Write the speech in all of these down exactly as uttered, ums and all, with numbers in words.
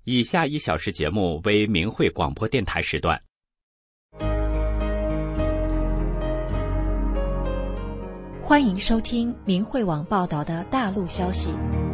以下一小时节目为明慧广播电台时段。 欢迎收听明慧网报道的大陆消息。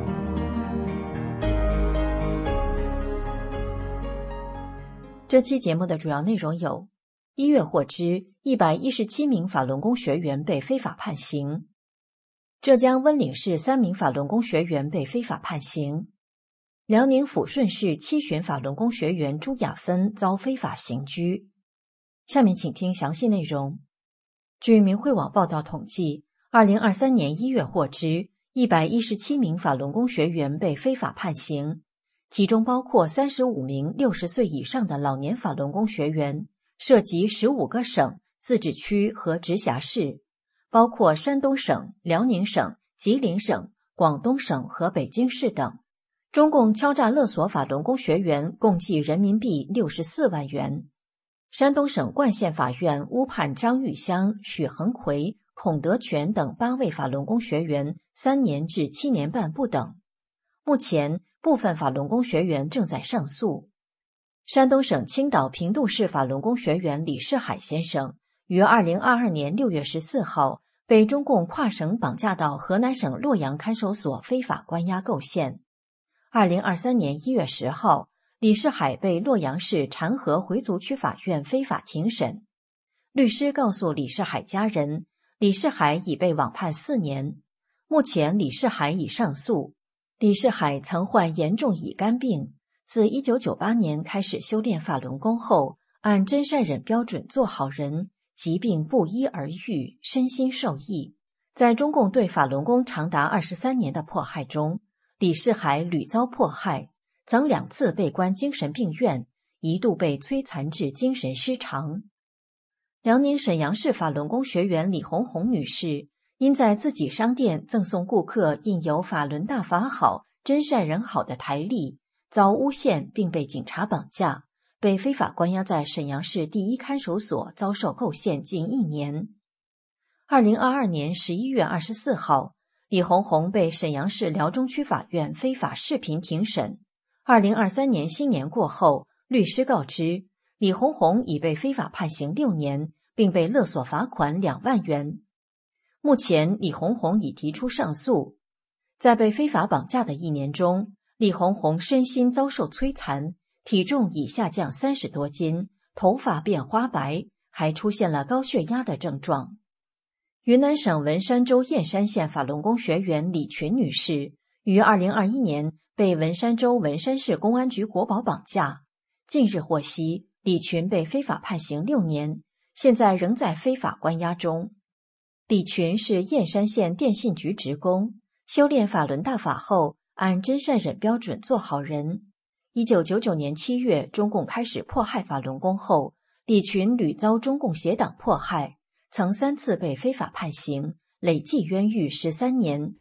这期节目的主要内容有：一月获知一百一十七名法轮功学员被非法判刑；浙江温岭市三名法轮功学员被非法判刑；辽宁抚顺市七旬法轮功学员朱雅芬遭非法刑拘。下面请听详细内容。据明慧网报道统计，二零二三年一月获知一百一十七名法轮功学员被非法判刑，其中包括三十五名六十岁以上的老年法轮功学员，涉及十五个省、自治区和直辖市，包括山东省、辽宁省、吉林省、广东省和北京市等。中共敲诈勒索法轮功学员共计人民币六十四万元。山东省冠县法院误判张玉香、许恒奎、孔德全等八位法轮功学员三年至七年半不等。目前，部分法轮功学员正在上诉。山东省青岛平度市法轮功学员李世海先生于二零二二年六月十四号被中共跨省绑架到河南省洛阳看守所非法关押构陷。二零二三年一月十号，李世海被洛阳市禅河回族区法院非法庭审。律师告诉李世海家人，李世海已被网判四年。目前李世海已上诉。李世海曾患严重乙肝病，自一九九八年开始修炼法轮功后，按真善忍标准做好人，疾病不医而愈，身心受益。在中共对法轮功长达二十三年的迫害中，李世海屡遭迫害，曾两次被关精神病院，一度被摧残致精神失常。辽宁沈阳市法轮功学员李红红女士，因在自己商店赠送顾客印有法轮大法好、真善人好的台历，遭诬陷并被警察绑架，被非法关押在沈阳市第一看守所，遭受构陷近一年。二零二二年十一月二十四号，李红红被沈阳市辽中区法院非法视频庭审。二零二三年新年过后，律师告知李红红已被非法判刑六年，并被勒索罚款两万元。目前，李红红已提出上诉。在被非法绑架的一年中，李红红身心遭受摧残，体重已下降三十多斤，头发变花白，还出现了高血压的症状。云南省文山州燕山县法轮功学员李群女士于二零二一年被文山州文山市公安局国保绑架。近日获悉，李群被非法判刑六年，现在仍在非法关押中。李群是燕山县电信局职工，修炼法轮大法后，按真善忍标准做好人。一九九九年七月，中共开始迫害法轮功后，李群屡遭中共邪党迫害，曾三次被非法判刑，累计冤狱十三年。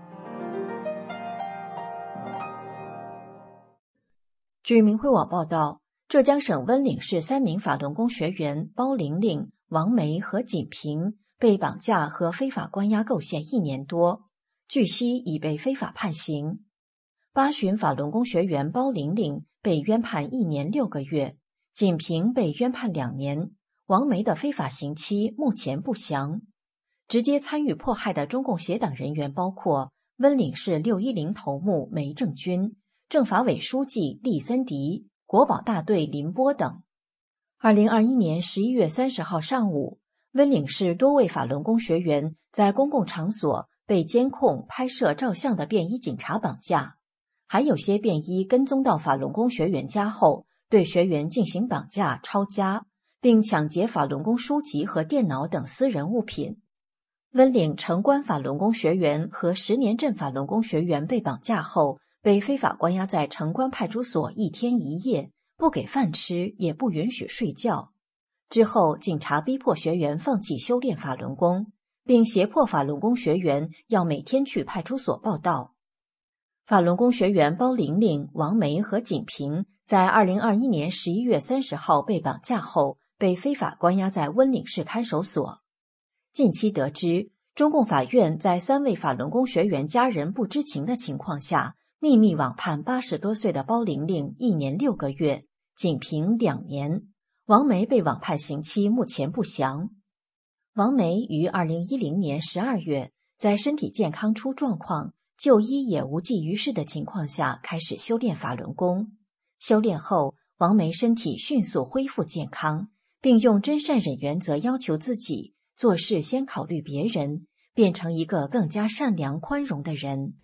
据明慧网报道，浙江省温岭市三名法轮功学员包玲玲、王梅和锦平被绑架和非法关押构陷一年多，据悉已被非法判刑。八旬法轮功学员包玲玲被冤判一年六个月，锦平被冤判两年，王梅的非法刑期目前不详。直接参与迫害的中共邪党人员包括温岭市六一零头目梅正军、政法委书记厉森迪、国保大队林波等。二零二一年十一月三十号上午，温岭市多位法轮功学员在公共场所被监控、拍摄、照相的便衣警察绑架，还有些便衣跟踪到法轮功学员家后，对学员进行绑架、抄家，并抢劫法轮功书籍和电脑等私人物品。温岭城关法轮功学员和十年镇法轮功学员被绑架后，被非法关押在城关派出所一天一夜，不给饭吃，也不允许睡觉。之后，警察逼迫学员放弃修炼法轮功，并胁迫法轮功学员要每天去派出所报到。法轮功学员包玲玲、王梅和锦平在二零二一年十一月三十号被绑架后，被非法关押在温岭市看守所。近期得知，中共法院在三位法轮功学员家人不知情的情况下， 秘密网判八十多岁的包玲玲一年六个月，仅凭两年。王梅被网判刑期目前不详。王梅于二零一零年十二月，在身体健康出状况、就医也无济于事的情况下，开始修炼法轮功。修炼后，王梅身体迅速恢复健康，并用真善忍原则要求自己，做事先考虑别人，变成一个更加善良宽容的人。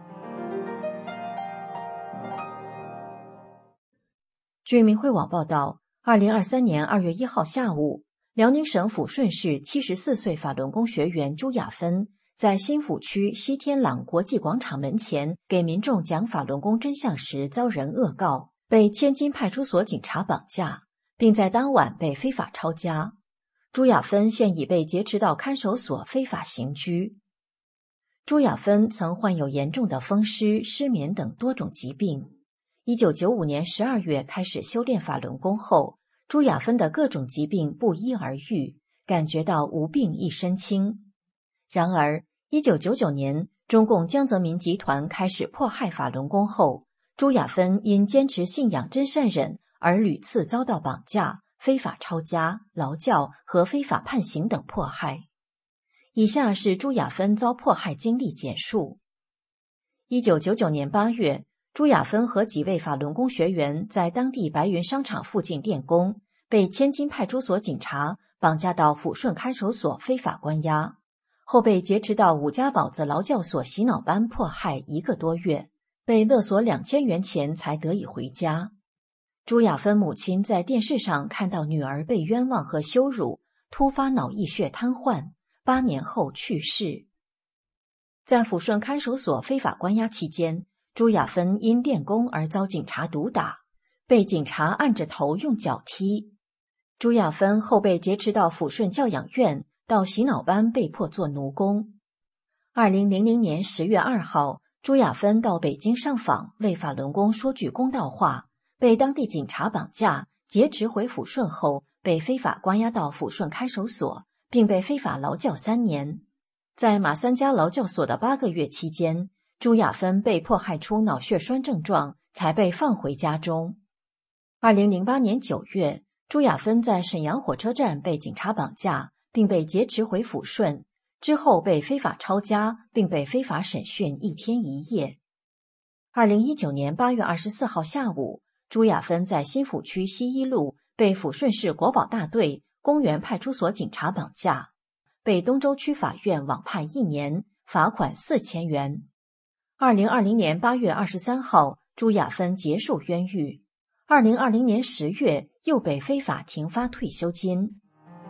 据明慧网报道，二零二三年二月一号下午，辽宁省抚顺市七十四岁法轮功学员朱亚芬在新抚区西天朗国际广场门前给民众讲法轮功真相时遭人恶告，被千金派出所警察绑架，并在当晚被非法抄家。朱亚芬现已被劫持到看守所非法刑拘。朱亚芬曾患有严重的风湿、失眠等多种疾病。一九九五年十二月开始修炼法轮功后，朱亚芬的各种疾病不一而愈，感觉到无病一身轻。然而一九九九年，中共江泽民集团开始迫害法轮功后，朱亚芬因坚持信仰真善忍而屡次遭到绑架、非法抄家、劳教和非法判刑等迫害。以下是朱亚芬遭迫害经历简述。一九九九年八月，朱亚芬和几位法轮功学员在当地白云商场附近练功，被千金派出所警察绑架到抚顺看守所非法关押，后被劫持到武家堡子劳教所洗脑班迫害一个多月，被勒索两千元钱才得以回家。朱亚芬母亲在电视上看到女儿被冤枉和羞辱，突发脑溢血瘫痪，八年后去世。在抚顺看守所非法关押期间，朱亚芬因练功而遭警察毒打，被警察按着头用脚踢。朱亚芬后被劫持到抚顺教养院，到洗脑班被迫做奴工。二零零零年十月二号，朱亚芬到北京上访，为法轮功说句公道话，被当地警察绑架，劫持回抚顺后，被非法关押到抚顺看守所，并被非法劳教三年。在马三家劳教所的八个月期间，朱亚芬被迫害出脑血栓症状，才被放回家中。二零零八年九月，朱亚芬在沈阳火车站被警察绑架，并被劫持回抚顺，之后被非法抄家，并被非法审讯一天一夜。二零一九年八月二十四号下午，朱亚芬在新抚区西一路被抚顺市国保大队公园派出所警察绑架，被东州区法院网判一年，罚款四千元。二零二零年八月二十三号，朱亚芬结束冤狱。二零二零年十月，又被非法停发退休金。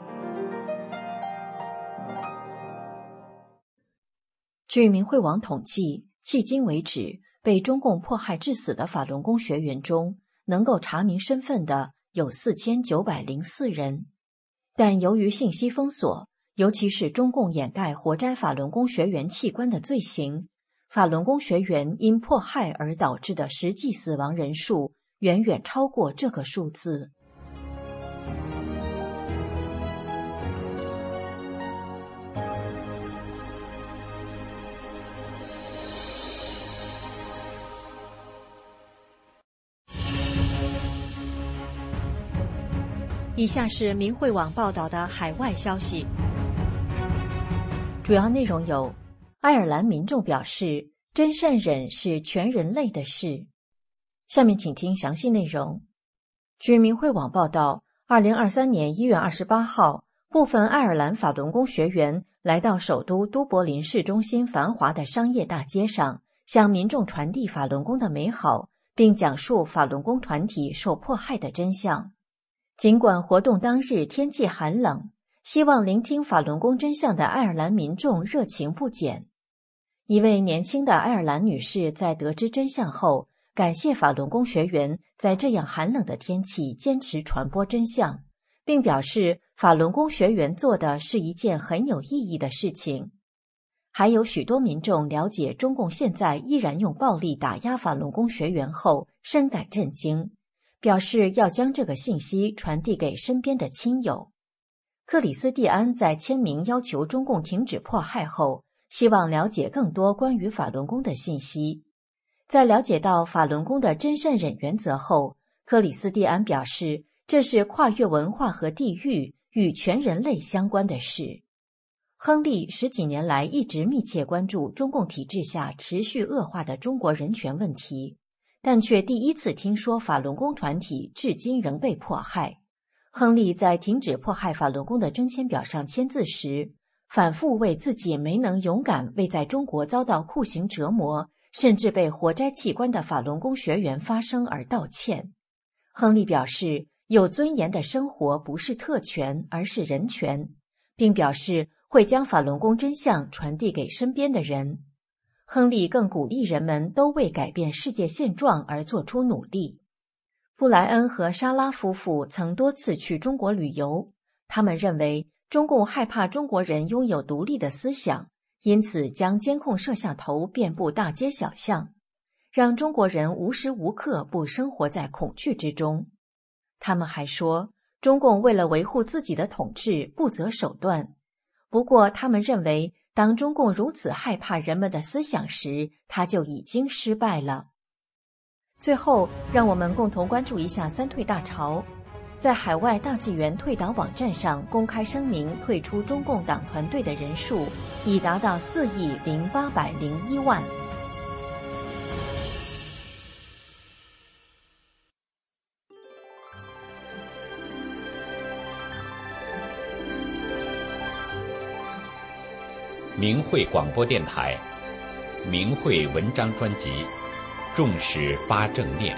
据明慧网统计，迄今为止，被中共迫害致死的法轮功学员中，能够查明身份的有四千九百零四人。但由于信息封锁，尤其是中共掩盖活摘法轮功学员器官的罪行，法轮功学员因迫害而导致的实际死亡人数远远超过这个数字。以下是明慧网报道的海外消息，主要内容有：爱尔兰民众表示，真善忍是全人类的事。下面请听详细内容。据明慧网报道，二零二三年一月二十八号，部分爱尔兰法轮功学员来到首都都柏林市中心繁华的商业大街上，向民众传递法轮功的美好，并讲述法轮功团体受迫害的真相。尽管活动当日天气寒冷，希望聆听法轮功真相的爱尔兰民众热情不减。一位年轻的爱尔兰女士在得知真相后，感谢法轮功学员在这样寒冷的天气坚持传播真相，并表示法轮功学员做的是一件很有意义的事情。还有许多民众了解中共现在依然用暴力打压法轮功学员后，深感震惊，表示要将这个信息传递给身边的亲友。克里斯蒂安在签名要求中共停止迫害后，希望了解更多关于法轮功的信息。 在了解到法轮功的真善忍原则后，克里斯蒂安表示，这是跨越文化和地域与全人类相关的事。亨利十几年来一直密切关注中共体制下持续恶化的中国人权问题，但却第一次听说法轮功团体至今仍被迫害。亨利在停止迫害法轮功的征签表上签字时，反复为自己没能勇敢为在中国遭到酷刑折磨甚至被活摘器官的法轮功学员发声而道歉。亨利表示，有尊严的生活不是特权，而是人权，并表示会将法轮功真相传递给身边的人。亨利更鼓励人们都为改变世界现状而做出努力。布莱恩和莎拉夫妇曾多次去中国旅游，他们认为中共害怕中国人拥有独立的思想，因此将监控摄像头遍布大街小巷，让中国人无时无刻不生活在恐惧之中。他们还说，中共为了维护自己的统治不择手段。不过他们认为，当中共如此害怕人们的思想时，他就已经失败了。最后，让我们共同关注一下三退大潮。在海外大纪元退党网站上公开声明退出中共党团队的人数已达到四亿零八百零一万。 明慧广播电台，明慧文章专辑，重视发正念。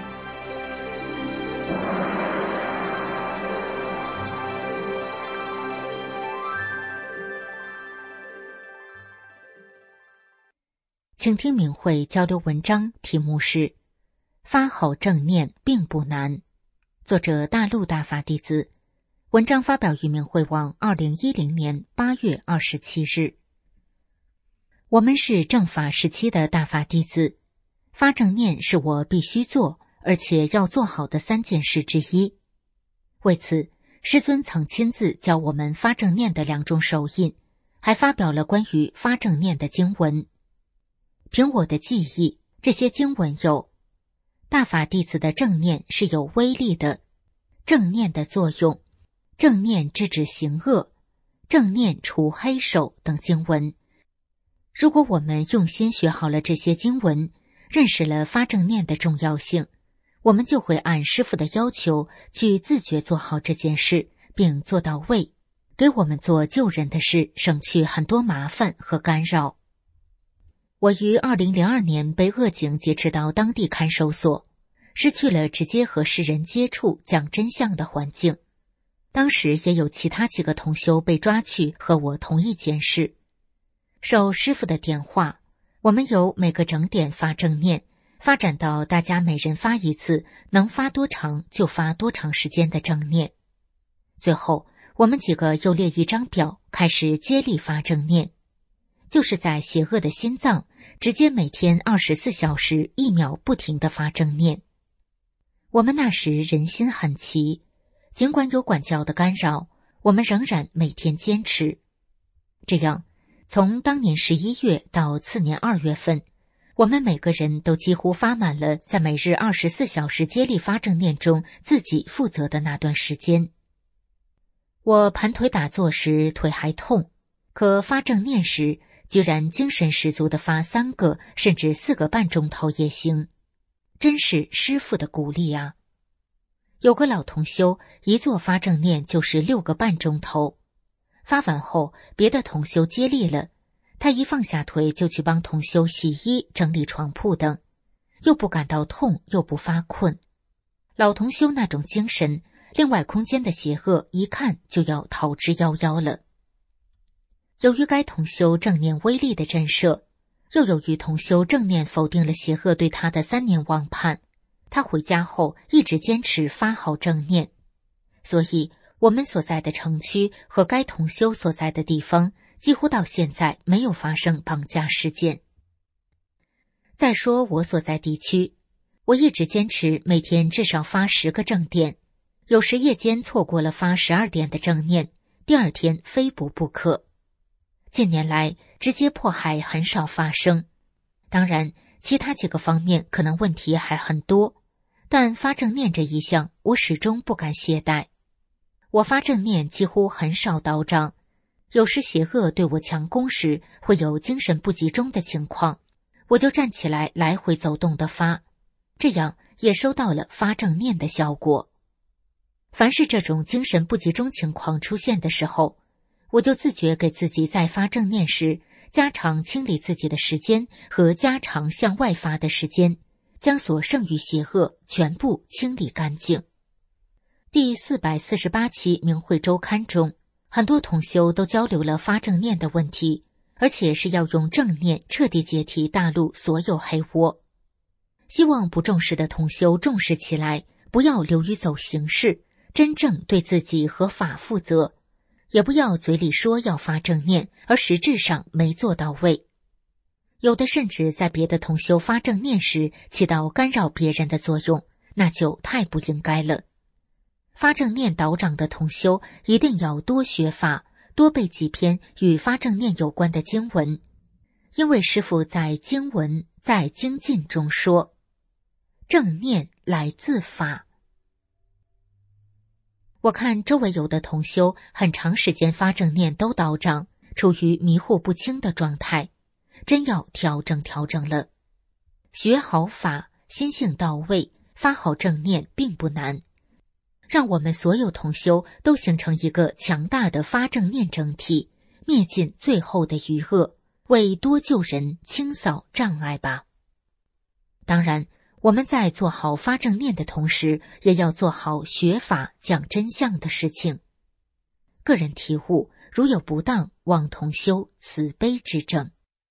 请听明慧交流文章，题目是发好正念并不难，作者大陆大法弟子，文章发表于明慧网二零一零年八月二十七日。我们是正法时期的大法弟子，发正念是我必须做而且要做好的三件事之一。为此，师尊曾亲自教我们发正念的两种手印，还发表了关于发正念的经文。凭我的记忆，这些经文有：大法弟子的正念是有威力的，正念的作用，正念制止行恶，正念除黑手等经文。如果我们用心学好了这些经文，认识了发正念的重要性，我们就会按师父的要求去自觉做好这件事，并做到位，给我们做救人的事省去很多麻烦和干扰。我于二零零二年被恶警劫持到当地看守所，失去了直接和世人接触讲真相的环境。当时也有其他几个同修被抓去和我同一件事。受师父的点化，我们由每个整点发正念，发展到大家每人发一次，能发多长就发多长时间的正念。最后，我们几个又列一张表，开始接力发正念，就是在邪恶的心脏，直接每天二十四小时一秒不停地发正念。我们那时人心很齐，尽管有管教的干扰，我们仍然每天坚持。这样，从当年十一月到次年二月份，我们每个人都几乎发满了在每日二十四小时接力发正念中自己负责的那段时间。我盘腿打坐时腿还痛，可发正念时居然精神十足地发三个甚至四个半钟头也行，真是师父的鼓励啊！有个老同修一坐发正念就是六个半钟头，发完后别的同修接力了，他一放下腿就去帮同修洗衣整理床铺等，又不感到痛又不发困。老同修那种精神，另外空间的邪恶一看就要逃之夭夭了。由于该同修正念威力的震慑，又由于同修正念否定了邪恶对他的三年妄判，他回家后一直坚持发好正念，所以我们所在的城区和该同修所在的地方几乎到现在没有发生绑架事件。再说我所在地区，我一直坚持每天至少发十个正点，有时夜间错过了发十二点的正念，第二天非补不可。近年来直接迫害很少发生，当然其他几个方面可能问题还很多，但发正念这一项我始终不敢懈怠。我发正念几乎很少倒账，有时邪恶对我强攻时会有精神不集中的情况，我就站起来来回走动的发，这样也收到了发正念的效果。凡是这种精神不集中情况出现的时候，我就自觉给自己在发正念时加长清理自己的时间和加长向外发的时间，将所剩余邪恶全部清理干净。第四百四十八期明慧周刊中，很多同修都交流了发正念的问题，而且是要用正念彻底解题大陆所有黑窝。希望不重视的同修重视起来，不要流于走形式，真正对自己和法负责，也不要嘴里说要发正念，而实质上没做到位。有的甚至在别的同修发正念时起到干扰别人的作用，那就太不应该了。发正念导长的同修一定要多学法，多背几篇与发正念有关的经文，因为师父在经文在精进中说，正念来自法。我看周围有的同修很长时间发正念都倒账，处于迷糊不清的状态，真要调整调整了。学好法，心性到位，发好正念并不难。让我们所有同修都形成一个强大的发正念整体，灭尽最后的余恶，为多救人清扫障碍吧。当然，我们在做好发正念的同时，也要做好学法讲真相的事情。个人体悟，如有不当，望同修慈悲之正。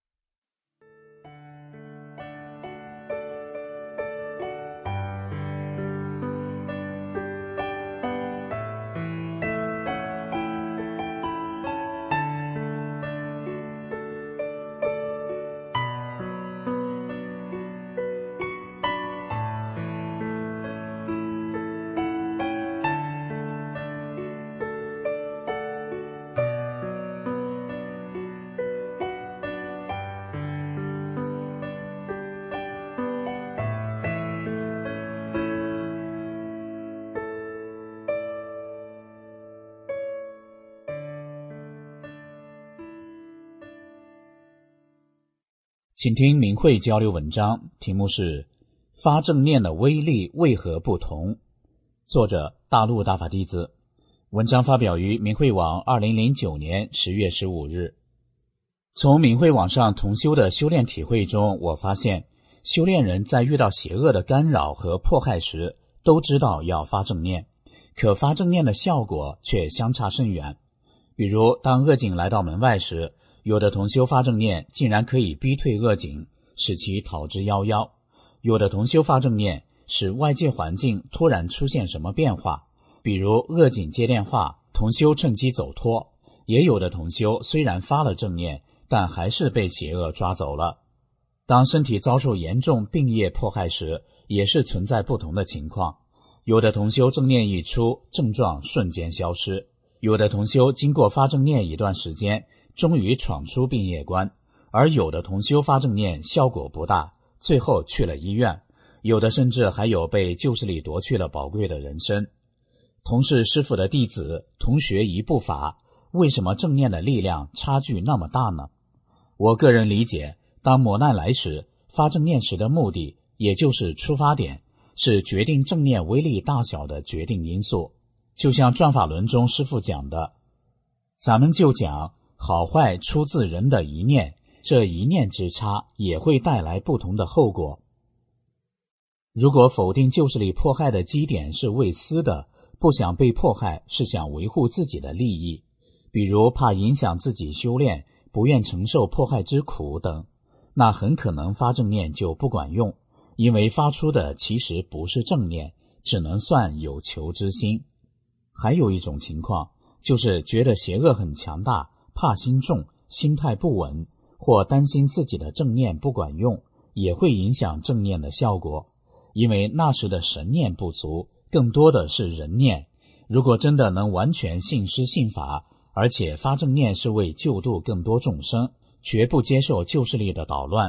请听明慧交流文章，题目是发正念的威力为何不同？作者大陆大法弟子。文章发表于明慧网二零零九年十月十五日。从明慧网上同修的修炼体会中，我发现修炼人在遇到邪恶的干扰和迫害时，都知道要发正念，可发正念的效果却相差甚远。比如当恶境来到门外时，有的同修发正念竟然可以逼退恶境，使其逃之夭夭；有的同修发正念使外界环境突然出现什么变化，比如恶境接电话，同修趁机走脱；也有的同修虽然发了正念，但还是被邪恶抓走了。当身体遭受严重病业迫害时，也是存在不同的情况。有的同修正念一出，症状瞬间消失；有的同修经过发正念一段时间，终于闯出病业关，而有的同修发正念效果不大，最后去了医院，有的甚至还有被旧势力夺去了宝贵的人生。同是师父的弟子，同学一步法，为什么正念的力量差距那么大呢？我个人理解，当磨难来时，发正念时的目的，也就是出发点，是决定正念威力大小的决定因素。就像转法轮中师父讲的，咱们就讲好坏出自人的一念，这一念之差也会带来不同的后果。如果否定旧势力迫害的基点是为私的，不想被迫害，是想维护自己的利益，比如怕影响自己修炼，不愿承受迫害之苦等，那很可能发正念就不管用，因为发出的其实不是正念，只能算有求之心。还有一种情况，就是觉得邪恶很强大，怕心重，心态不稳，或担心自己的正念不管用，也会影响正念的效果。因为那时的神念不足，更多的是人念。如果真的能完全信师信法，而且发正念是为救度更多众生，绝不接受旧势力的捣乱，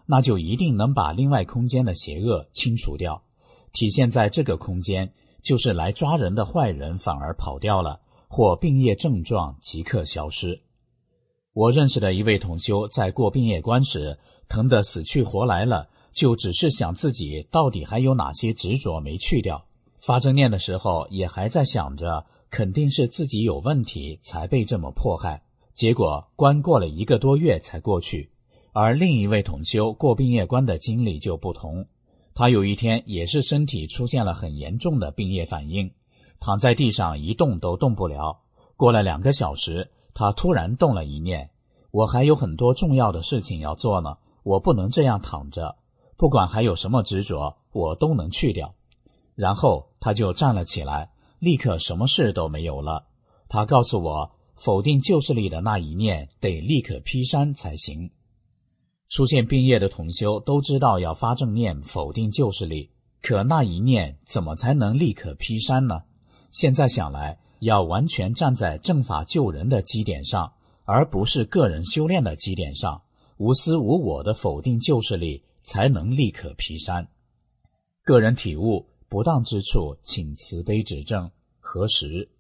那就一定能把另外空间的邪恶清除掉。体现在这个空间，就是来抓人的坏人反而跑掉了，或病业症状即刻消失。我认识的一位同修在过病业关时，疼得死去活来了，就只是想自己到底还有哪些执着没去掉。发正念的时候也还在想着肯定是自己有问题才被这么迫害，结果关过了一个多月才过去。而另一位同修过病业关的经历就不同，他有一天也是身体出现了很严重的病业反应，躺在地上一动都动不了。过了两个小时，他突然动了一念，我还有很多重要的事情要做呢，我不能这样躺着，不管还有什么执着，我都能去掉。然后他就站了起来，立刻什么事都没有了。他告诉我，否定旧势力的那一念得立刻劈山才行。出现病业的同修都知道要发正念否定旧势力，可那一念怎么才能立刻劈山呢？现在想来，要完全站在正法救人的基点上，而不是个人修炼的基点上，无私无我的否定旧势力，才能立刻劈山。个人体悟不当之处，请慈悲指正。何时？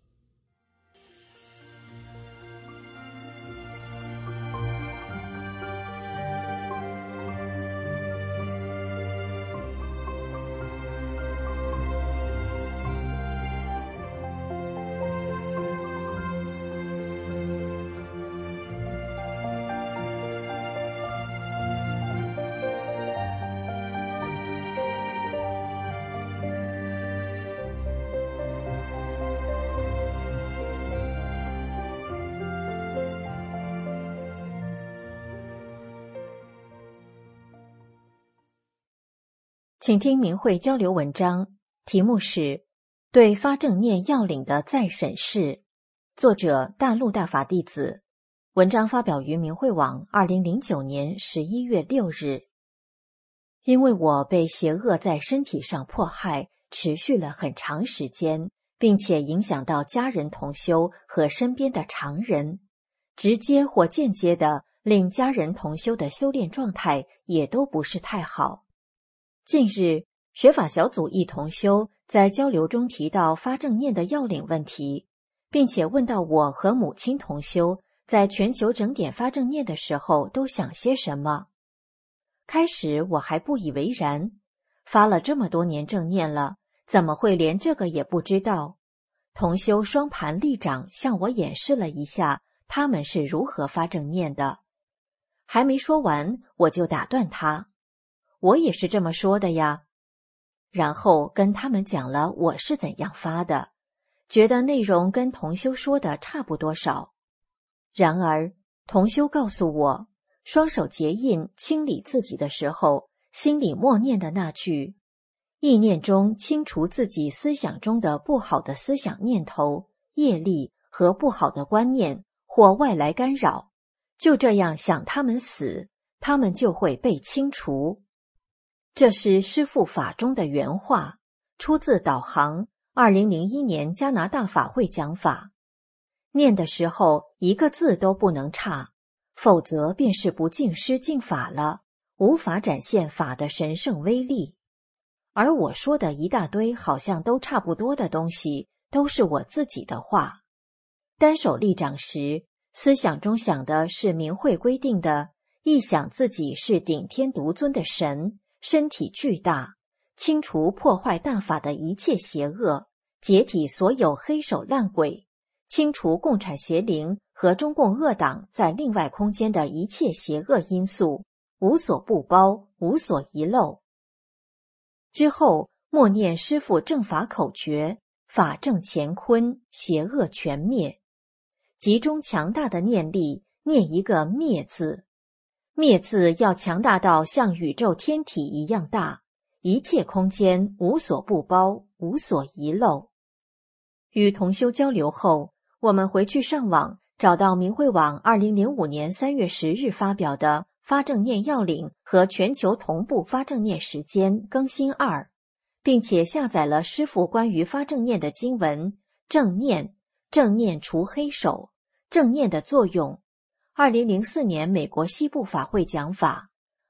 请听明慧交流文章，题目是对发正念要领的再审视，作者大陆大法弟子，文章发表于明慧网二零零九年十一月六日。因为我被邪恶在身体上迫害，持续了很长时间，并且影响到家人同修和身边的常人，直接或间接的令家人同修的修炼状态也都不是太好。近日，学法小组一同修在交流中提到发正念的要领问题，并且问到我和母亲同修在全球整点发正念的时候都想些什么。开始我还不以为然，发了这么多年正念了，怎么会连这个也不知道？同修双盘立掌向我演示了一下他们是如何发正念的。还没说完，我就打断他，我也是这么说的呀。然后跟他们讲了我是怎样发的，觉得内容跟同修说的差不多少。然而同修告诉我，双手结印清理自己的时候，心里默念的那句意念中清除自己思想中的不好的思想念头、业力和不好的观念或外来干扰，就这样想他们死，他们就会被清除。这是师父法中的原话，出自导航二零零一年加拿大法会讲法。念的时候一个字都不能差，否则便是不敬师敬法了，无法展现法的神圣威力。而我说的一大堆好像都差不多的东西，都是我自己的话。单手立掌时，思想中想的是明慧规定的，臆想自己是顶天独尊的神，身体巨大，清除破坏大法的一切邪恶，解体所有黑手烂鬼，清除共产邪灵和中共恶党在另外空间的一切邪恶因素，无所不包，无所遗漏。之后默念师父正法口诀，法正乾坤，邪恶全灭。集中强大的念力，念一个灭字。灭字要强大到像宇宙天体一样大，一切空间无所不包，无所遗漏。与同修交流后，我们回去上网找到明慧网二零零五年三月十日发表的发正念要领和全球同步发正念时间更新二，并且下载了师父关于发正念的经文，正念，正念除黑手，正念的作用。二零零四年美国西部法会讲法，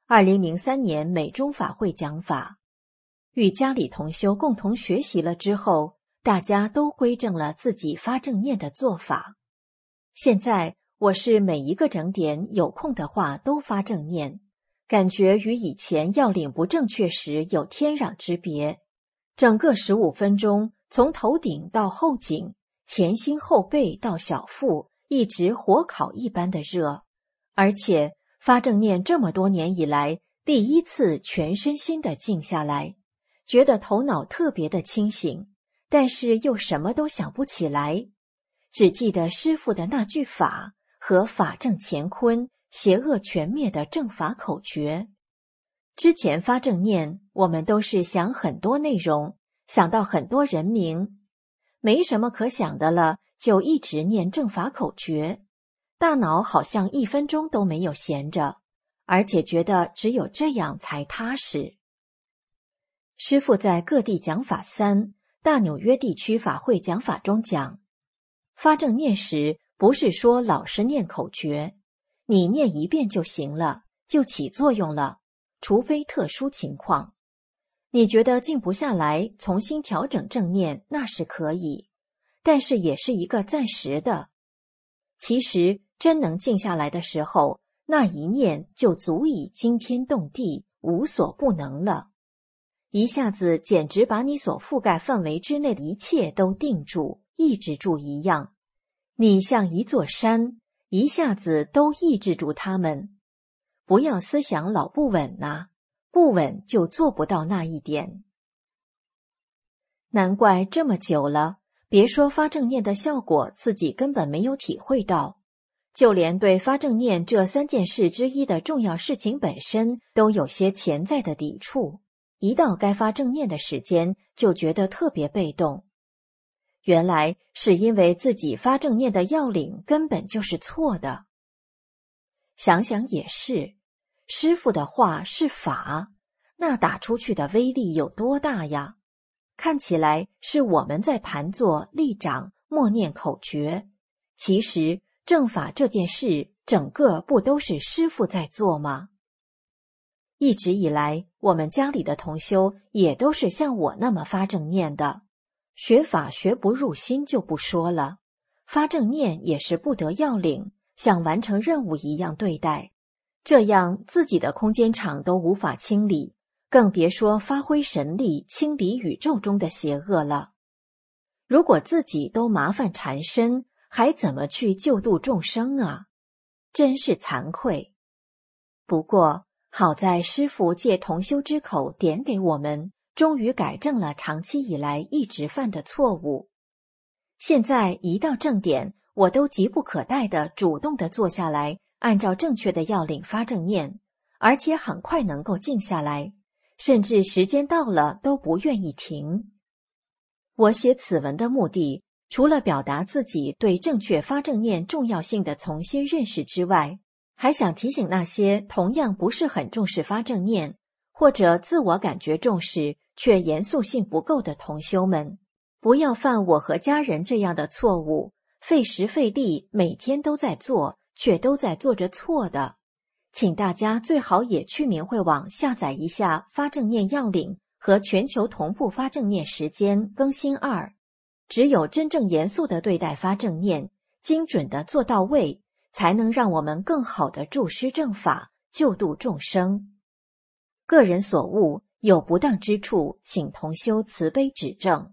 二零零三年美中法会讲法，与家里同修共同学习了之后，大家都归正了自己发正念的做法。现在我是每一个整点有空的话都发正念，感觉与以前要领不正确时有天壤之别。整个十五分钟，从头顶到后颈，前心后背到小腹，一直火烤一般的热。而且发正念这么多年以来，第一次全身心的静下来，觉得头脑特别的清醒，但是又什么都想不起来，只记得师父的那句法和法正乾坤，邪恶全灭的正法口诀。之前发正念，我们都是想很多内容，想到很多人名，没什么可想的了，就一直念正法口诀，大脑好像一分钟都没有闲着，而且觉得只有这样才踏实。师父在各地讲法三大纽约地区法会讲法中讲，发正念时不是说老是念口诀，你念一遍就行了，就起作用了，除非特殊情况。你觉得静不下来，重新调整正念，那是可以，但是也是一个暂时的。其实真能静下来的时候，那一念就足以惊天动地，无所不能了。一下子简直把你所覆盖范围之内的一切都定住、抑制住一样。你像一座山，一下子都抑制住它们。不要思想老不稳呐、啊，不稳就做不到那一点。难怪这么久了，别说发正念的效果，自己根本没有体会到，就连对发正念这三件事之一的重要事情本身，都有些潜在的抵触。一到该发正念的时间，就觉得特别被动。原来是因为自己发正念的要领根本就是错的。想想也是，师父的话是法，那打出去的威力有多大呀？看起来是我们在盘坐、立掌、默念口诀，其实正法这件事，整个不都是师父在做吗？一直以来，我们家里的同修也都是像我那么发正念的，学法学不入心就不说了，发正念也是不得要领，像完成任务一样对待，这样自己的空间场都无法清理，更别说发挥神力清理宇宙中的邪恶了。如果自己都麻烦缠身，还怎么去救度众生啊？真是惭愧。不过好在师父借同修之口点给我们，终于改正了长期以来一直犯的错误。现在一到正点，我都急不可待地主动地坐下来，按照正确的要领发正念，而且很快能够静下来，甚至时间到了都不愿意停。我写此文的目的，除了表达自己对正确发正念重要性的重新认识之外，还想提醒那些同样不是很重视发正念，或者自我感觉重视却严肃性不够的同修们，不要犯我和家人这样的错误，费时费力，每天都在做，却都在做着错的。请大家最好也去明慧网下载一下发正念要领和全球同步发正念时间更新二。只有真正严肃地对待发正念，精准地做到位，才能让我们更好地助施正法，救度众生。个人所悟，有不当之处，请同修慈悲指正。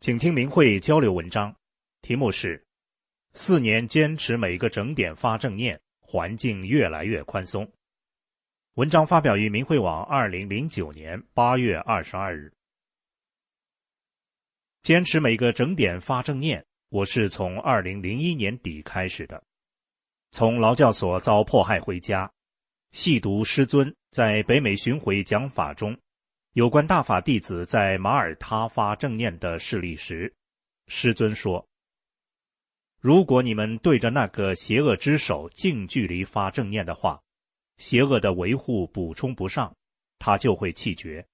请听明慧交流文章，题目是四年坚持每个整点发正念，环境越来越宽松。文章发表于明慧网二零零九年八月二十二日。坚持每个整点发正念，我是从二零零一年底开始的。从劳教所遭迫害回家，细读师尊在北美巡回讲法中有关大法弟子在马耳他发正念的事例时，师尊说，如果你们对着那个邪恶之手近距离发正念的话，邪恶的维护补充不上，他就会气绝。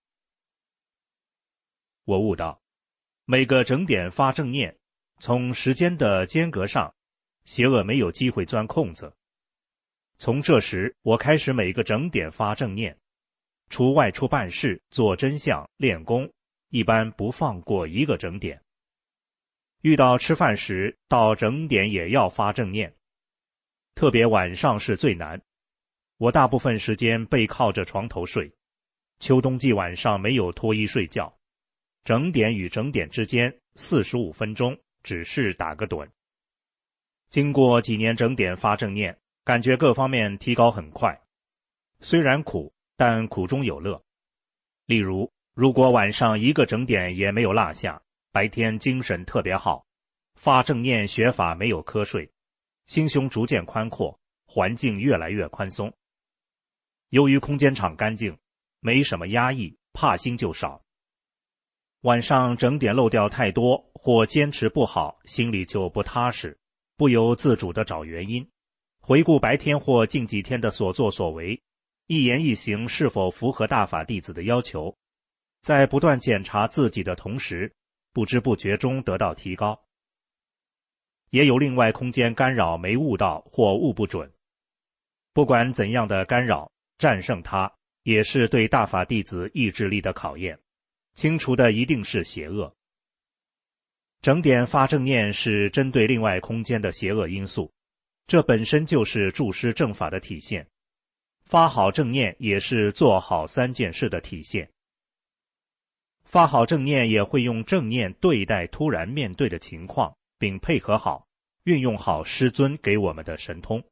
我悟到，每个整点发正念，从时间的间隔上，邪恶没有机会钻空子。从这时，我开始每个整点发正念，除外出办事、做真相、练功，一般不放过一个整点。遇到吃饭时，到整点也要发正念，特别晚上是最难。我大部分时间背靠着床头睡，秋冬季晚上没有脱衣睡觉，整点与整点之间四十五分钟只是打个盹。经过几年整点发正念，感觉各方面提高很快，虽然苦，但苦中有乐。例如，如果晚上一个整点也没有落下，白天精神特别好，发正念学法没有瞌睡，心胸逐渐宽阔，环境越来越宽松。由于空间场干净，没什么压抑，怕心就少。晚上整点漏掉太多或坚持不好，心里就不踏实，不由自主地找原因，回顾白天或近几天的所作所为，一言一行是否符合大法弟子的要求，在不断检查自己的同时，不知不觉中得到提高。也有另外空间干扰没悟到或悟不准，不管怎样的干扰，战胜它也是对大法弟子意志力的考验，清除的一定是邪恶。整点发正念是针对另外空间的邪恶因素，这本身就是助师正法的体现。发好正念也是做好三件事的体现。发好正念也会用正念对待突然面对的情况，并配合好，运用好师尊给我们的神通。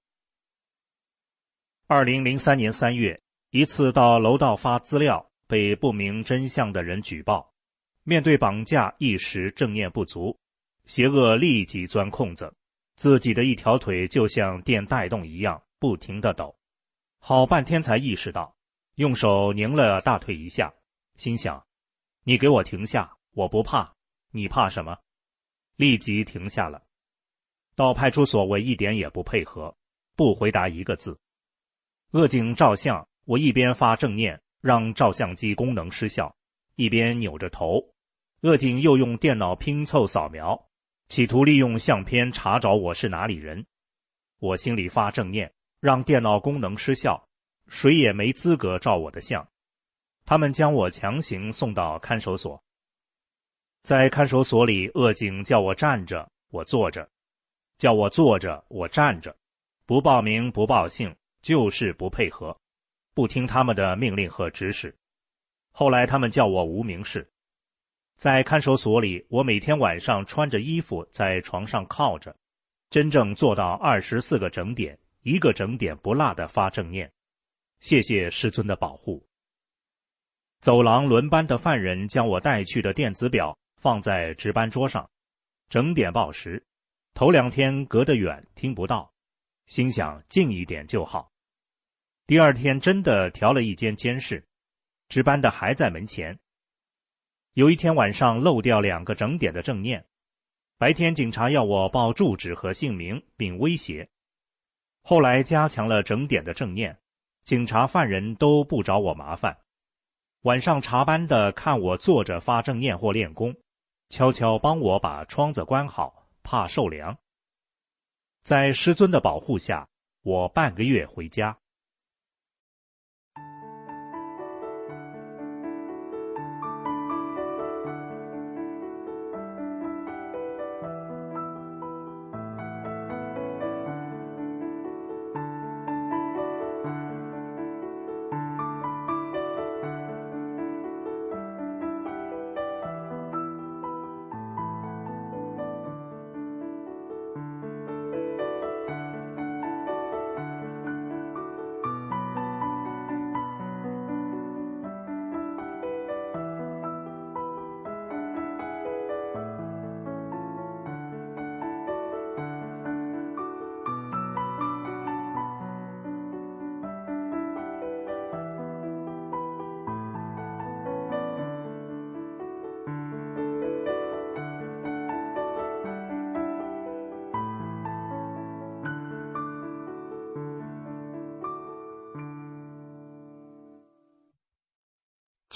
二零零三年三月，一次到楼道发资料，被不明真相的人举报，面对绑架一时正念不足，邪恶立即钻空子，自己的一条腿就像电带动一样不停地抖，好半天才意识到，用手拧了大腿一下，心想，你给我停下，我不怕，你怕什么？立即停下了。到派出所我一点也不配合，不回答一个字。恶警照相，我一边发正念让照相机功能失效，一边扭着头。恶警又用电脑拼凑扫描，企图利用相片查找我是哪里人。我心里发正念，让电脑功能失效，谁也没资格照我的相。他们将我强行送到看守所。在看守所里，恶警叫我站着，我坐着；叫我坐着，我站着。不报名不报姓，就是不配合，不听他们的命令和指使。后来他们叫我无名氏。在看守所里，我每天晚上穿着衣服在床上靠着，真正做到二十四个整点，一个整点不落的发正念。谢谢师尊的保护。走廊轮班的犯人将我带去的电子表放在值班桌上，整点报时。头两天隔得远，听不到，心想近一点就好。第二天真的调了一间监室，值班的还在门前。有一天晚上漏掉两个整点的正念，白天警察要我报住址和姓名并威胁。后来加强了整点的正念，警察犯人都不找我麻烦。晚上查班的看我坐着发正念或练功，悄悄帮我把窗子关好，怕受凉。在师尊的保护下，我半个月回家。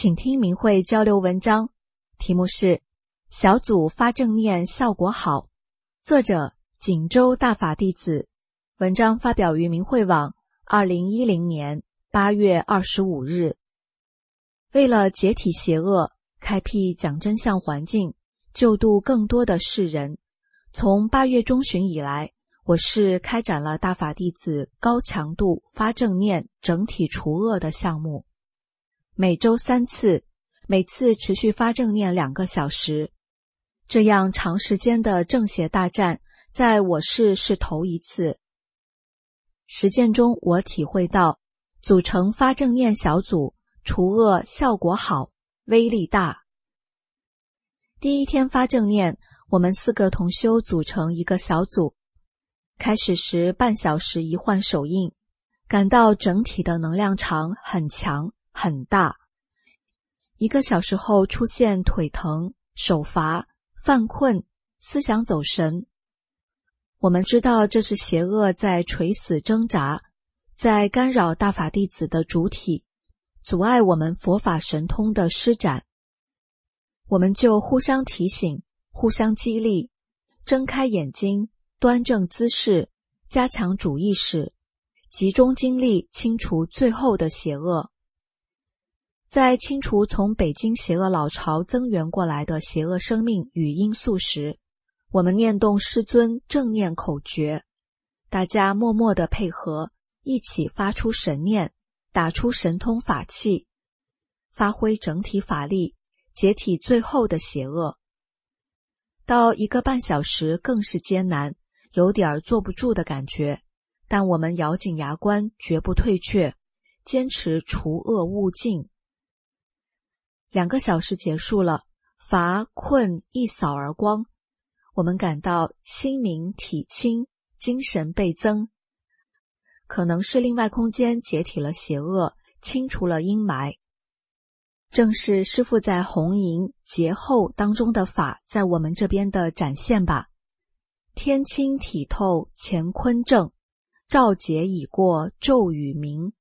请听明慧交流文章，题目是小组发正念效果好，作者锦州大法弟子，文章发表于明慧网二零一零年八月二十五日。为了解体邪恶，开辟讲真相环境，救度更多的世人，从八月中旬以来，我市开展了大法弟子高强度发正念整体除恶的项目，每周三次，每次持续发正念两个小时。这样长时间的正邪大战，在我市是头一次。实践中，我体会到组成发正念小组，除恶效果好，威力大。第一天发正念，我们四个同修组成一个小组，开始时半小时一换手印，感到整体的能量场很强很大。一个小时后出现腿疼、手乏、犯困、思想走神。我们知道这是邪恶在垂死挣扎，在干扰大法弟子的主体，阻碍我们佛法神通的施展。我们就互相提醒，互相激励，睁开眼睛，端正姿势，加强主意识，集中精力清除最后的邪恶。在清除从北京邪恶老巢增援过来的邪恶生命与因素时，我们念动师尊正念口诀，大家默默地配合，一起发出神念，打出神通法器，发挥整体法力，解体最后的邪恶。到一个半小时更是艰难，有点坐不住的感觉，但我们咬紧牙关，绝不退却，坚持除恶务尽。两个小时结束了，乏困一扫而光，我们感到心明体清，精神倍增。可能是另外空间解体了邪恶，清除了阴霾。正是师父在红迎劫后当中的法在我们这边的展现吧。天清体透乾坤正，照劫已过骤雨明。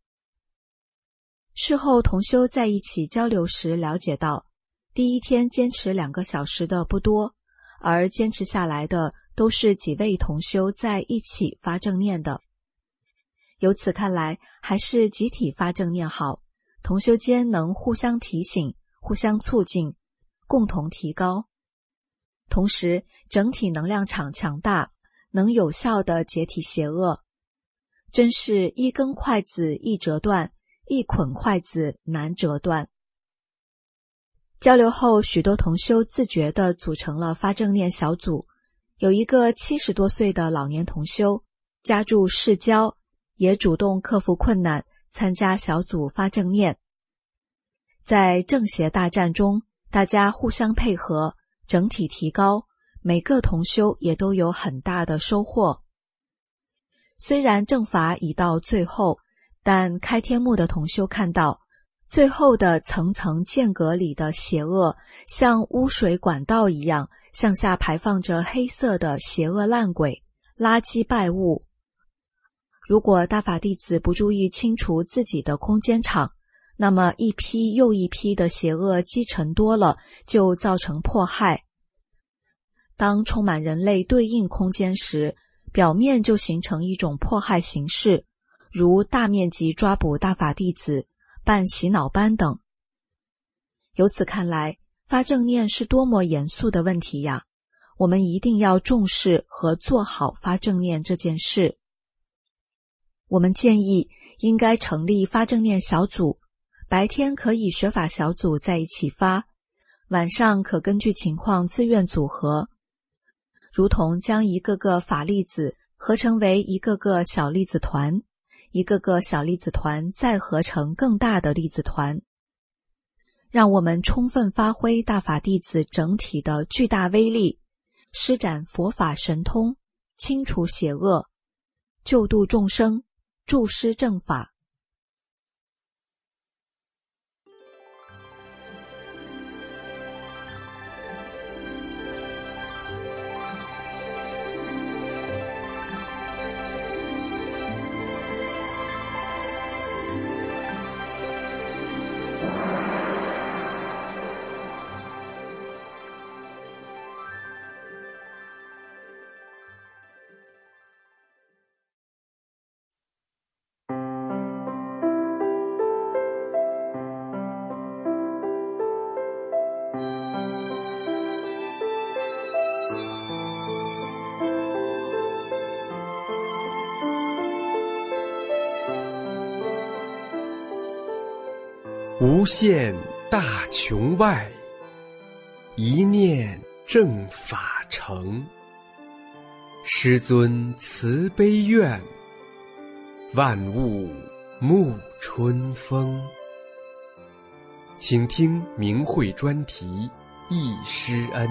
事后同修在一起交流时了解到，第一天坚持两个小时的不多，而坚持下来的都是几位同修在一起发正念的。由此看来，还是集体发正念好，同修间能互相提醒，互相促进，共同提高。同时，整体能量场强大，能有效地解体邪恶。真是一根筷子易折断，一捆筷子难折断。交流后，许多同修自觉地组成了发正念小组。有一个七十多岁的老年同修，家住市郊，也主动克服困难，参加小组发正念。在正邪大战中，大家互相配合，整体提高，每个同修也都有很大的收获。虽然正法已到最后，但开天幕的同修看到，最后的层层间隔里的邪恶，像污水管道一样，向下排放着黑色的邪恶烂鬼、垃圾败物。如果大法弟子不注意清除自己的空间场，那么一批又一批的邪恶积沉多了，就造成迫害。当充满人类对应空间时，表面就形成一种迫害形式，如大面积抓捕大法弟子、办洗脑班等。由此看来，发正念是多么严肃的问题呀！我们一定要重视和做好发正念这件事。我们建议应该成立发正念小组，白天可以学法小组在一起发，晚上可根据情况自愿组合，如同将一个个法粒子合成为一个个小粒子团，一个个小粒子团再合成更大的粒子团，让我们充分发挥大法弟子整体的巨大威力，施展佛法神通，清除邪恶，救度众生，助施正法。 无限大穹外，一念正法成。师尊慈悲愿，万物沐春风。请听明慧专题忆师恩。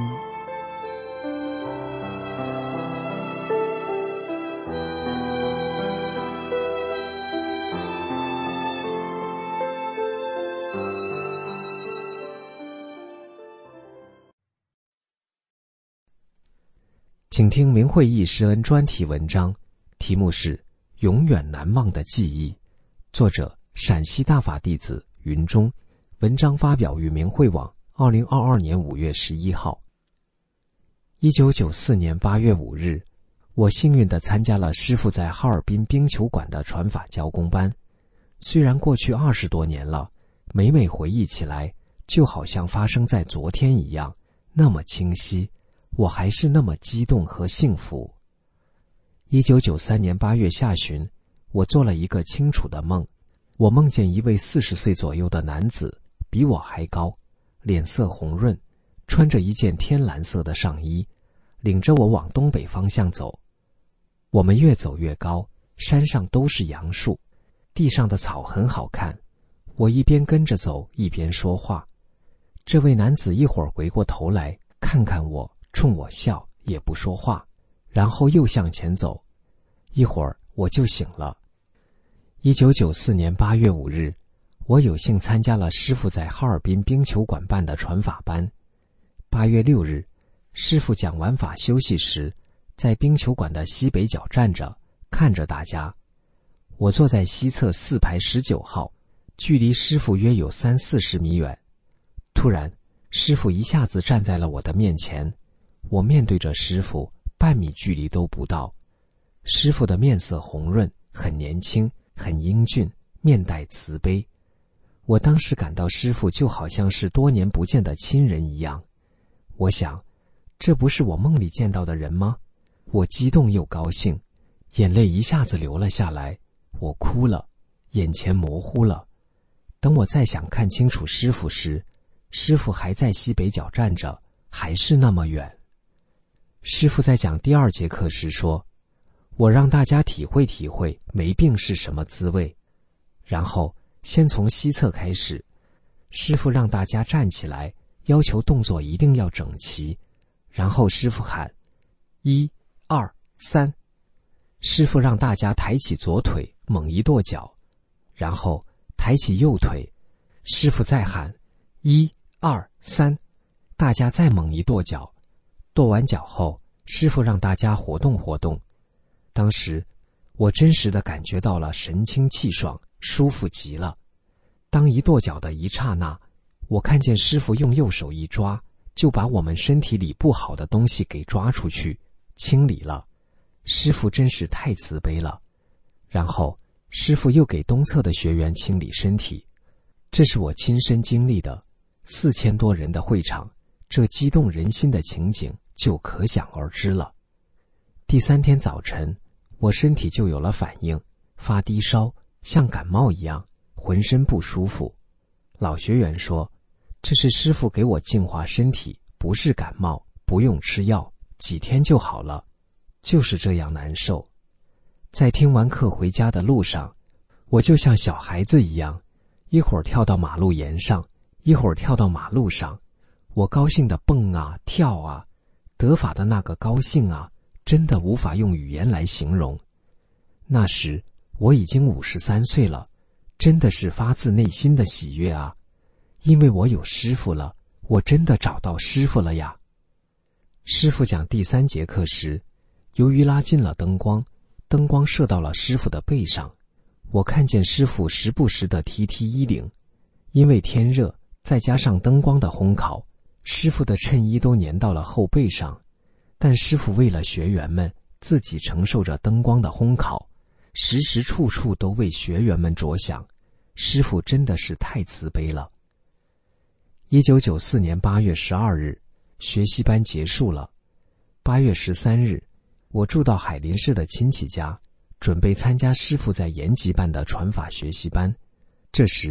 请听明慧忆师恩专题文章，题目是《永远难忘的记忆》，作者陕西大法弟子云中，文章发表于明慧网二零二二年五月十一号。一九九四年八月五日，我幸运地参加了师父在哈尔滨冰球馆的传法教功班。虽然过去二十多年了，每每回忆起来，就好像发生在昨天一样，那么清晰。我还是那么激动和幸福。一九九三年八月下旬，我做了一个清楚的梦，我梦见一位四十岁左右的男子，比我还高，脸色红润，穿着一件天蓝色的上衣，领着我往东北方向走。我们越走越高，山上都是杨树，地上的草很好看。我一边跟着走，一边说话。这位男子一会儿回过头来看看我，冲我笑，也不说话，然后又向前走。一会儿我就醒了。一九九四年八月五日，我有幸参加了师父在哈尔滨冰球馆办的传法班。八月六日，师父讲完法休息时，在冰球馆的西北角站着，看着大家。我坐在西侧四排十九号，距离师父约有三四十米远。突然，师父一下子站在了我的面前。我面对着师父，半米距离都不到。师父的面色红润，很年轻，很英俊，面带慈悲。我当时感到师父就好像是多年不见的亲人一样。我想，这不是我梦里见到的人吗？我激动又高兴，眼泪一下子流了下来，我哭了，眼前模糊了。等我再想看清楚师父时，师父还在西北角站着，还是那么远。师父在讲第二节课时说，我让大家体会体会没病是什么滋味。然后先从西侧开始，师父让大家站起来，要求动作一定要整齐。然后师父喊一二三，师父让大家抬起左腿，猛一跺脚，然后抬起右腿，师父再喊一二三，大家再猛一跺脚。跺完脚后，师父让大家活动活动。当时我真实地感觉到了神清气爽，舒服极了。当一跺脚的一刹那，我看见师父用右手一抓，就把我们身体里不好的东西给抓出去，清理了。师父真是太慈悲了。然后师父又给东侧的学员清理身体，这是我亲身经历的。四千多人的会场，这激动人心的情景就可想而知了。第三天早晨，我身体就有了反应，发低烧，像感冒一样，浑身不舒服。老学员说，这是师父给我净化身体，不是感冒，不用吃药，几天就好了。就是这样难受。在听完课回家的路上，我就像小孩子一样，一会儿跳到马路沿上，一会儿跳到马路上，我高兴地蹦啊跳啊，得法的那个高兴啊，真的无法用语言来形容。那时我已经五十三岁了，真的是发自内心的喜悦啊，因为我有师父了，我真的找到师父了呀。师父讲第三节课时，由于拉近了灯光，灯光射到了师父的背上，我看见师父时不时地提提衣领，因为天热，再加上灯光的烘烤，师父的衬衣都粘到了后背上。但师父为了学员们，自己承受着灯光的烘烤，时时处处都为学员们着想，师父真的是太慈悲了。一九九四年八月十二日，学习班结束了。八月十三日，我住到海林市的亲戚家，准备参加师父在延吉办的传法学习班。这时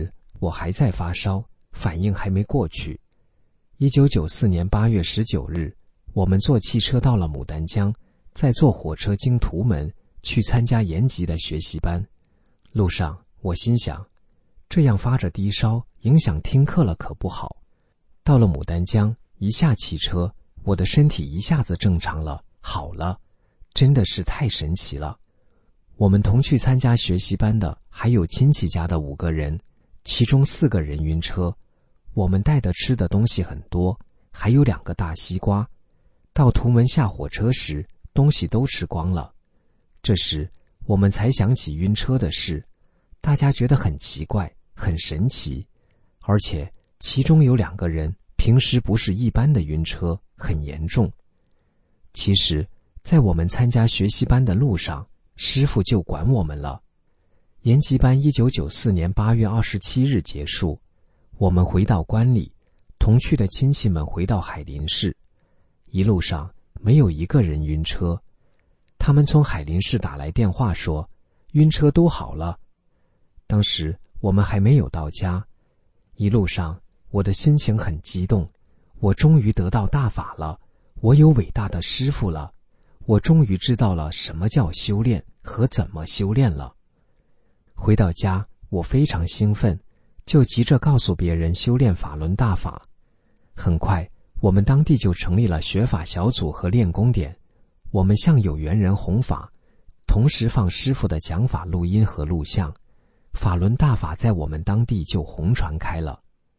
我还在发烧，反应还没过去。一九九四年八月十九日，我们坐汽车到了牡丹江，再坐火车经图门去参加延吉的学习班。路上我心想，这样发着低烧影响听课了可不好。到了牡丹江，一下汽车，我的身体一下子正常了，好了，真的是太神奇了。我们同去参加学习班的还有亲戚家的五个人，其中四个人晕车。我们带的吃的东西很多，还有两个大西瓜。到图门下火车时，东西都吃光了。这时我们才想起晕车的事，大家觉得很奇怪，很神奇，而且其中有两个人平时不是一般的晕车，很严重。其实在我们参加学习班的路上，师父就管我们了。延吉班一九九四年八月二十七日结束，我们回到关里，同去的亲戚们回到海林市。一路上没有一个人晕车，他们从海林市打来电话说晕车都好了。当时我们还没有到家，一路上我的心情很激动，我终于得到大法了，我有伟大的师父了，我终于知道了什么叫修炼和怎么修炼了。回到家，我非常兴奋，就急着告诉别人修炼法轮大法。很快我们当地就成立了学法小组和练功点，我们向有缘人弘法，同时放师父的讲法录音和录像，法轮大法在我们当地就红传开了。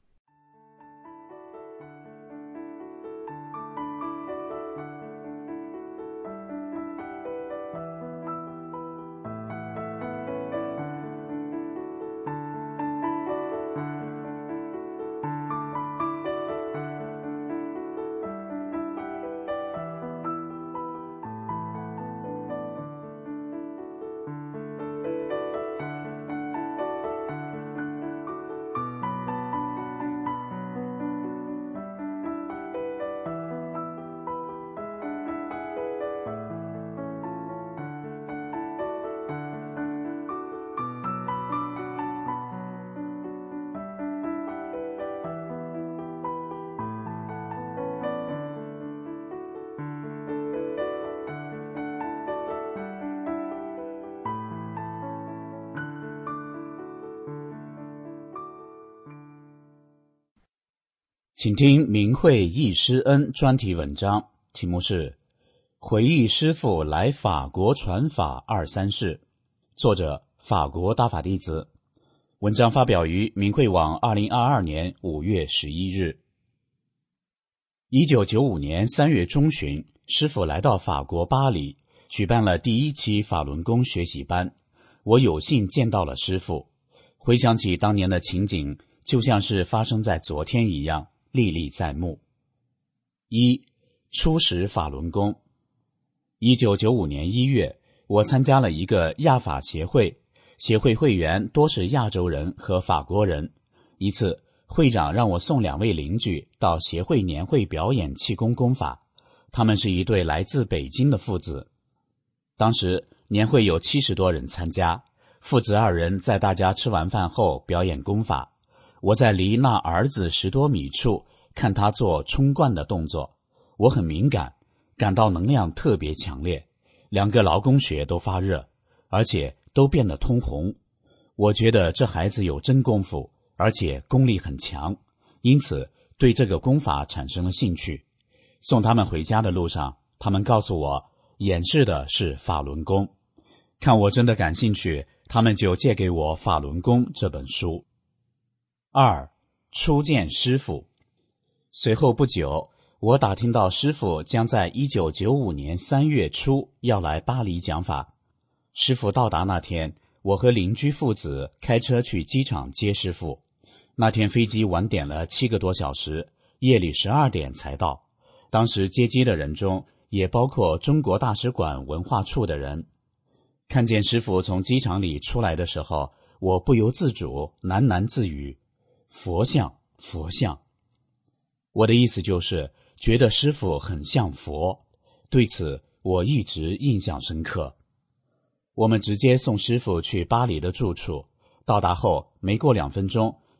请听明慧忆师恩专题文章，题目是回忆师父来法国传法二三事，作者法国大法弟子。文章发表于明慧网二零二二年五月十一日。一九九五年三月中旬，师父来到法国巴黎，举办了第一期法轮功学习班。我有幸见到了师父，回想起当年的情景，就像是发生在昨天一样，历历在目。一、初识法轮功。一九九五年一月，我参加了一个亚法协会，协会会员多是亚洲人和法国人。一次，会长让我送两位邻居到协会年会表演气功功法，他们是一对来自北京的父子。当时年会有七十多人参加，父子二人在大家吃完饭后表演功法。我在离那儿子十多米处看他做冲冠的动作，我很敏感，感到能量特别强烈，两个劳宫穴都发热，而且都变得通红。我觉得这孩子有真功夫，而且功力很强，因此对这个功法产生了兴趣。送他们回家的路上，他们告诉我演示的是法轮功。看我真的感兴趣，他们就借给我《法轮功》这本书。二、初见师父。随后不久，我打听到师父将在一九九五年三月初要来巴黎讲法。师父到达那天，我和邻居父子开车去机场接师父。那天飞机晚点了七个多小时，夜里十二点才到。当时接机的人中也包括中国大使馆文化处的人。看见师父从机场里出来的时候，我不由自主喃喃自语：佛像，佛像。我的意思就是觉得师父很像佛，对此我一直印象深刻。我们直接送师父去巴黎的住处，到达后没过两分钟，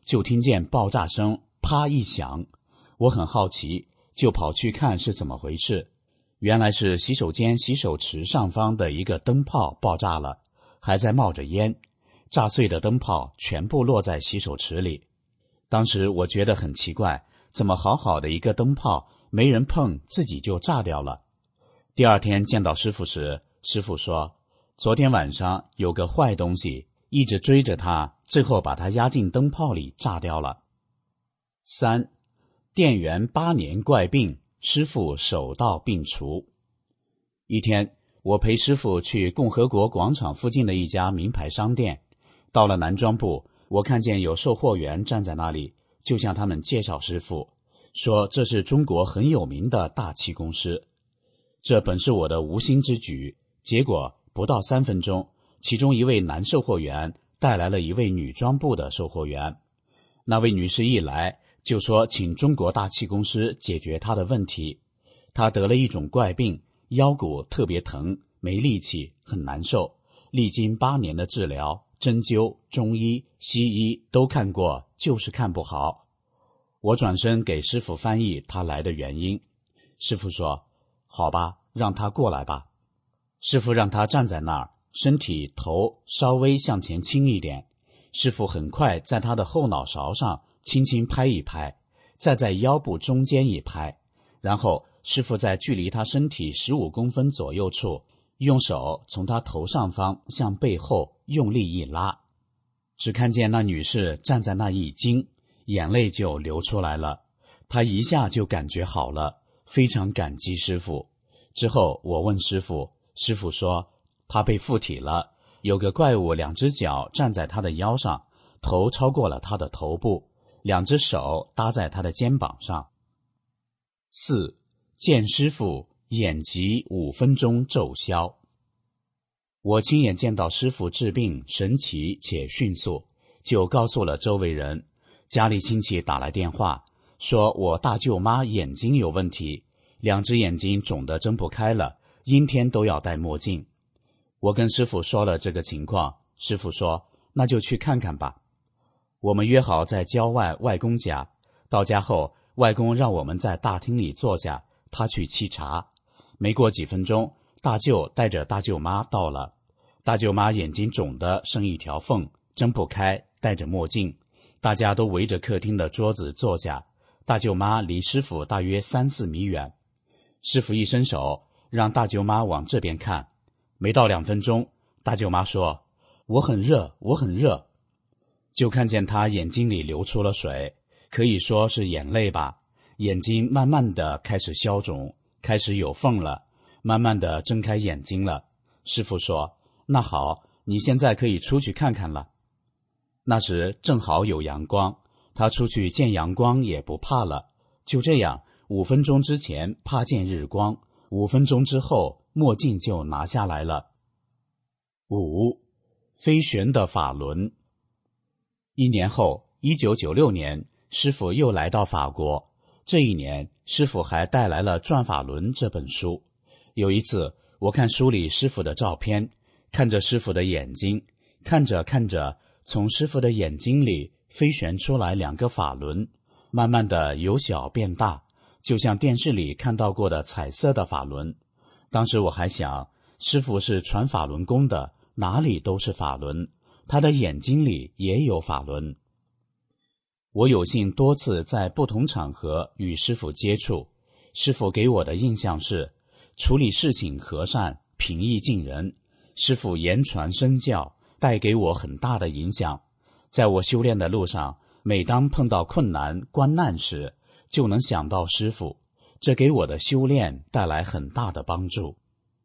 就听见爆炸声啪一响，我很好奇，就跑去看是怎么回事。原来是洗手间洗手池上方的一个灯泡爆炸了，还在冒着烟，炸碎的灯泡全部落在洗手池里。当时我觉得很奇怪，怎么好好的一个灯泡没人碰，自己就炸掉了。第二天见到师傅时，师傅说昨天晚上有个坏东西一直追着他，最后把他压进灯泡里炸掉了。三，店员八年怪病，师傅手到病除。一天，我陪师傅去共和国广场附近的一家名牌商店，到了男装部，我看见有售货员站在那里，就向他们介绍师傅，说这是中国很有名的大气公司。这本是我的无心之举，结果不到三分钟，其中一位男售货员带来了一位女装部的售货员。那位女士一来就说请中国大气公司解决她的问题。她得了一种怪病，腰骨特别疼，没力气，很难受，历经八年的治疗，针灸、中医、西医都看过，就是看不好。我转身给师傅翻译她来的原因。师傅说好吧，让她过来吧。师傅让她站在那儿，身体头稍微向前倾一点。师傅很快在她的后脑勺上轻轻拍一拍，再在腰部中间一拍，然后师傅在距离她身体十五公分左右处，用手从她头上方向背后用力一拉。只看见那女士站在那一惊，眼泪就流出来了。她一下就感觉好了，非常感激师傅。之后我问师傅，师傅说她被附体了，有个怪物两只脚站在她的腰上，头超过了她的头部，两只手搭在她的肩膀上。四，见师傅眼疾五分钟骤消。我亲眼见到师傅治病神奇且迅速，就告诉了周围人。家里亲戚打来电话，说我大舅妈眼睛有问题，两只眼睛肿得睁不开了，阴天都要戴墨镜。我跟师傅说了这个情况，师傅说那就去看看吧。我们约好在郊外外公家，到家后外公让我们在大厅里坐下，他去沏茶。没过几分钟，大舅带着大舅妈到了。大舅妈眼睛肿得剩一条缝，睁不开，戴着墨镜。大家都围着客厅的桌子坐下，大舅妈离师傅大约三四米远。师傅一伸手让大舅妈往这边看，没到两分钟，大舅妈说我很热，我很热。就看见她眼睛里流出了水，可以说是眼泪吧，眼睛慢慢的开始消肿，开始有缝了，慢慢的睁开眼睛了。师傅说那好，你现在可以出去看看了。那时正好有阳光，他出去见阳光也不怕了。就这样，五分钟之前怕见日光，五分钟之后墨镜就拿下来了。五，飞旋的法轮。一年后，一九九六年，师傅又来到法国。这一年，师傅还带来了《转法轮》这本书。有一次，我看书里师傅的照片，看着师傅的眼睛，看着看着，从师傅的眼睛里飞旋出来两个法轮，慢慢的由小变大，就像电视里看到过的彩色的法轮。当时我还想，师傅是传法轮功的，哪里都是法轮，他的眼睛里也有法轮。我有幸多次在不同场合与师傅接触，师傅给我的印象是处理事情和善，平易近人。师傅言传身教，带给我很大的影响。在我修炼的路上，每当碰到困难关难时，就能想到师傅，这给我的修炼带来很大的帮助。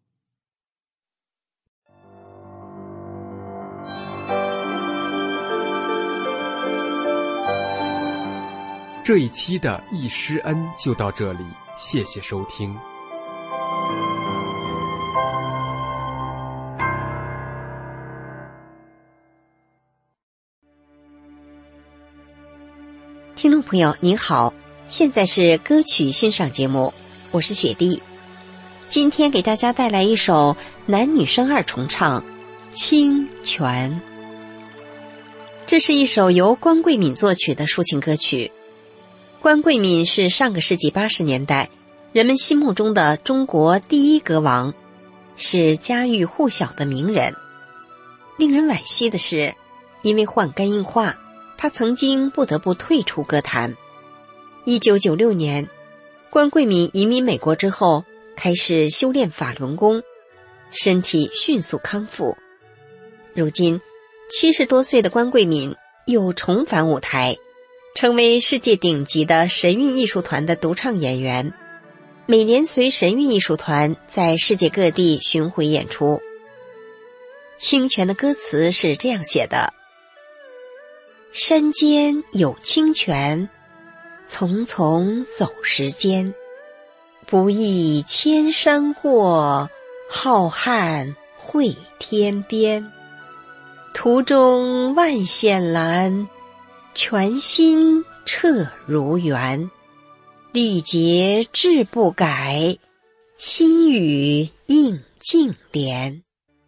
这一期的易师恩就到这里，谢谢收听。 听众朋友您好，现在是歌曲欣赏节目，我是雪莉。今天给大家带来一首男女生二重唱《清泉》。 这是一首由关桂敏作曲的抒情歌曲。关桂敏是上个世纪八十年代人们心目中的中国第一歌王，是家喻户晓的名人。令人惋惜的是，因为患肝硬化，他曾经不得不退出歌坛。一九九六年，关桂敏移民美国之后，开始修炼法轮功，身体迅速康复。如今七十多岁的关桂敏又重返舞台，成为世界顶级的神韵艺术团的独唱演员，每年随神韵艺术团在世界各地巡回演出。清泉的歌词是这样写的：山间有清泉，丛丛走时间，不忆千山过，浩瀚会天边。途中万险拦，泉心澈如源。历劫志不改，心语应净莲。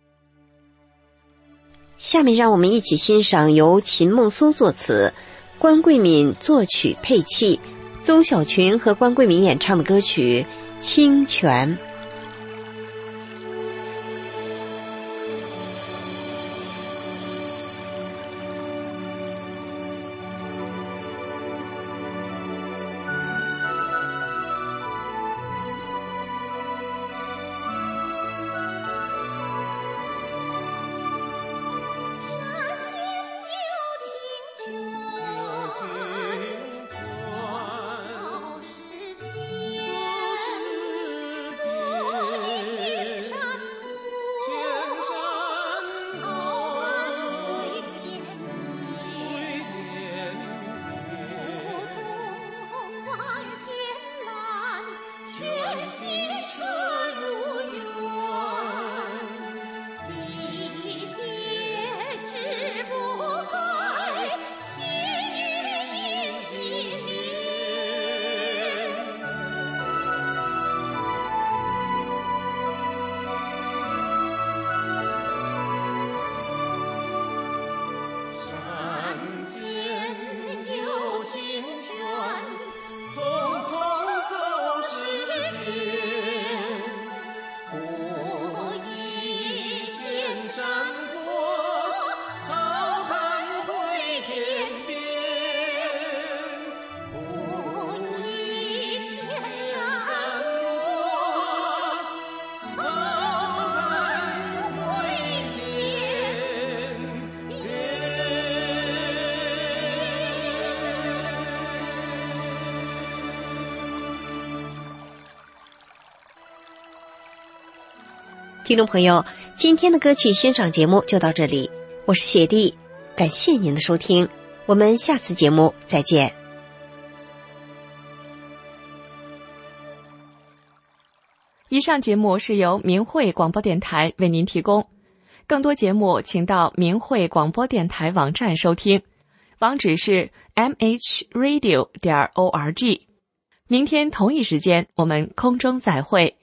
下面让我们一起欣赏由秦梦苏作词，关桂敏作曲配器，邹小群和关桂敏演唱的歌曲《清泉》。听众朋友，今天的歌曲欣赏节目就到这里，我是雪莉，感谢您的收听，我们下次节目再见。 以上节目是由明慧广播电台为您提供，更多节目请到明慧广播电台网站收听，网址是 m h radio 点 org。明天同一时间我们空中再会。